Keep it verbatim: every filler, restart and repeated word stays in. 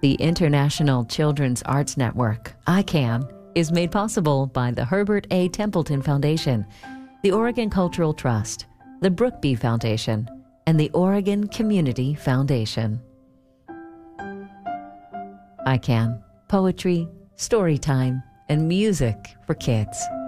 The International Children's Arts Network, I CAN, is made possible by the Herbert A. Templeton Foundation, the Oregon Cultural Trust, the Brookby Foundation, and the Oregon Community Foundation. I CAN, poetry, story time, and music for kids.